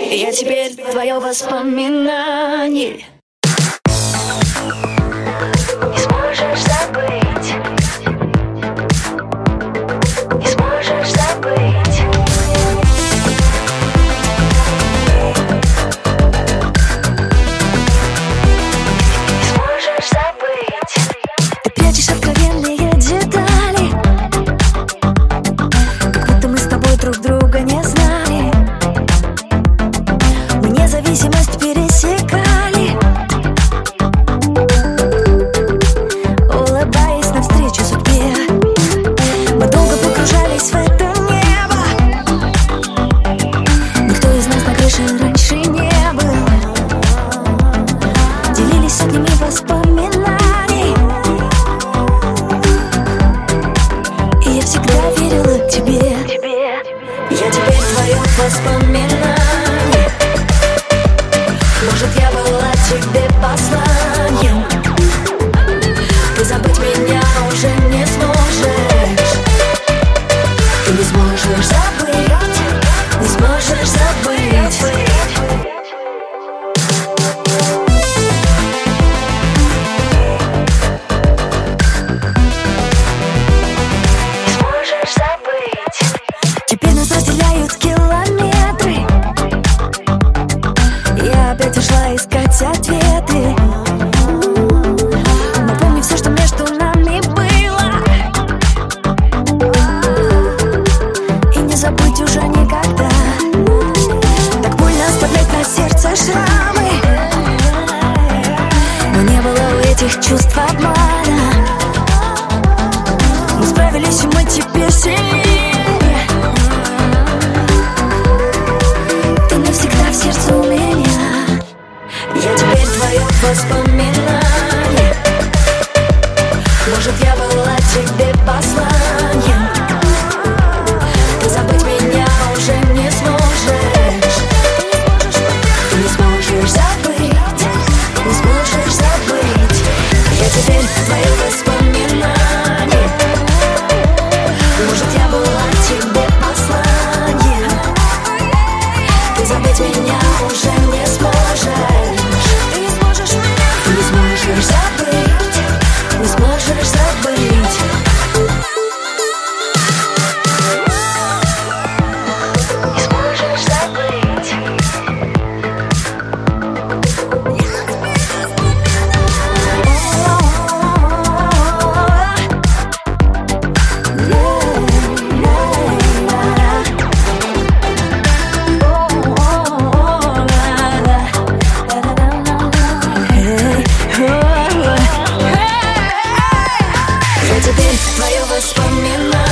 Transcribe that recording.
Я теперь твое воспоминание. Не сможешь забыть, не сможешь забыть. Не сможешь забыть. Ты прячешь откровенные детали, как будто мы с тобой друг друга не знали. Мы независимость пересекали, улыбаясь навстречу судьбе. Мы долго погружались в это небо. Никто из нас на крыше раньше не был. Делились сотнями воспоминаний, и я всегда верила тебе. Я теперь твое воспоминание. Может, я была тебе посланием. Ты забыть меня уже не сможешь. Ты не сможешь забыть, не сможешь забыть. Не сможешь забыть. Теперь нас разделяют километры. Я опять ушла искать ответы. Напомни все, что между нами было, и не забыть уже никогда. Так больно оставлять на сердце шрамы, но не было у этих чувств обмана. Мы справились, и мы теперь сильнее. Ты навсегда в сердце у меня. Я теперь твое воспоминание. Может, я была тебе посланием. Ты забыть меня уже не сможешь. Ты не сможешь забыть, не сможешь забыть. Я теперь твое воспоминание. Может, я была тебе посланием. Ты забыть меня уже не сможешь. Ты не сможешь меня. Ты не сможешь забыть, не сможешь забыть. Не сможешь забыть. Я теперь твое воспоминание.